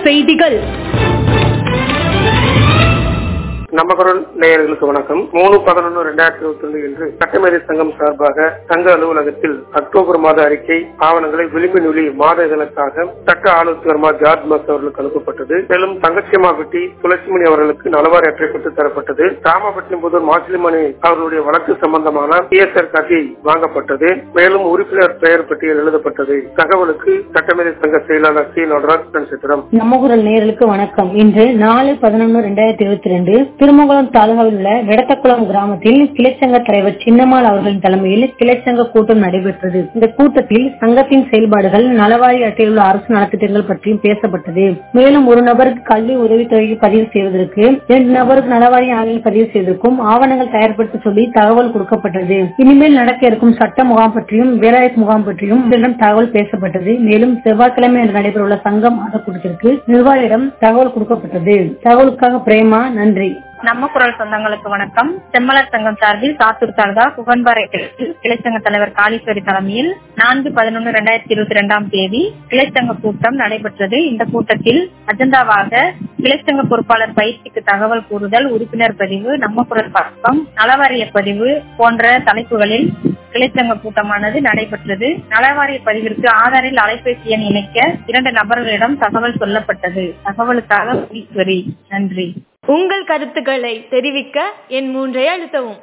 செய்திகள். நம்ம குரல் நேயர்களுக்கு வணக்கம். 3/11/2022 இன்று சட்டமேதை சங்கம் சார்பாக சங்க அலுவலகத்தில் அக்டோபர் மாத அறிக்கை ஆவணங்களை விளிம்பு நூலி மாத இதழுக்காக சட்ட ஆலோசகர் ஜார்ஜ் மஸ் அவர்களுக்கு அனுப்பப்பட்டது. மேலும் தங்கச்சியம்மாபட்டி துளசிமணி அவர்களுக்கு நலவாரி அட்டை பெற்று தரப்பட்டது. ராமபட்டினம்புதூர் மாசிலிமணி அவர்களுடைய வழக்கு சம்பந்தமான PSR காப்பி வாங்கப்பட்டது. மேலும் உறுப்பினர் பெயர் பட்டியல் எழுதப்பட்டது. தகவலுக்கு சட்டமேதை சங்க செயலாளர் சி நடராஜ் சித்திரம். நம்ம குரல் நேயர்களுக்கு வணக்கம். இன்று 4/11/2022 திருமங்கலம் தாலுகாவில் உள்ள வெடத்தக்குளம் கிராமத்தில் கிளைச்சங்க தலைவர் சின்னம்மாள் அவர்களின் தலைமையில் கிளைச்சங்க கூட்டம் நடைபெற்றது. இந்த கூட்டத்தில் சங்கத்தின் செயல்பாடுகள், நலவாரி அட்டையில் உள்ள அரசு நலத்திட்டங்கள் பற்றியும் பேசப்பட்டது. மேலும் ஒரு நபருக்கு கல்வி உதவித்தொகைக்கு பதிவு செய்வதற்கு, 2 நபருக்கு நலவாரி ஆணையில் பதிவு செய்வதற்கும் ஆவணங்கள் தயார்படுத்த சொல்லி தகவல் கொடுக்கப்பட்டது. இனிமேல் நடக்க இருக்கும் சட்ட முகாம் பற்றியும் வேலாயுத முகாம் பற்றியும் தகவல் பேசப்பட்டது. மேலும் செவ்வாய்க்கிழமை என்று நடைபெறவுள்ள சங்க மாத கூட்டத்திற்கு நிர்வாகியிடம் தகவல் கொடுக்கப்பட்டது. தகவலுக்காக பிரேமா, நன்றி. நம்ம குரல் சொந்தங்களுக்கு வணக்கம். செம்மலர் சங்கம் சார்பில் சாத்தூர் தாலுகா குகன்பாறை கிளைச்சங்க தலைவர் காளீஸ்வரி தலைமையில் 4/11/2022 கிளைச்சங்க கூட்டம் நடைபெற்றது. இந்த கூட்டத்தில் அஜெண்டாவாக கிளைச்சங்க பொறுப்பாளர் பயிற்சிக்கு தகவல் கூறுதல், உறுப்பினர் பதிவு, நம்ம குரல் பக்கம், நலவாரிய பதிவு போன்ற தலைப்புகளில் கிளைச்சங்க கூட்டமானது நடைபெற்றது. நலவாரிய பதிவிற்கு ஆதாரில் அலைபேசி எண் இணைக்க 2 நபர்களிடம் தகவல் சொல்லப்பட்டது. தகவலுக்காக ஈஸ்வரி, நன்றி. உங்கள் கருத்துக்களை தெரிவிக்க எண் 3 அழுத்தவும்.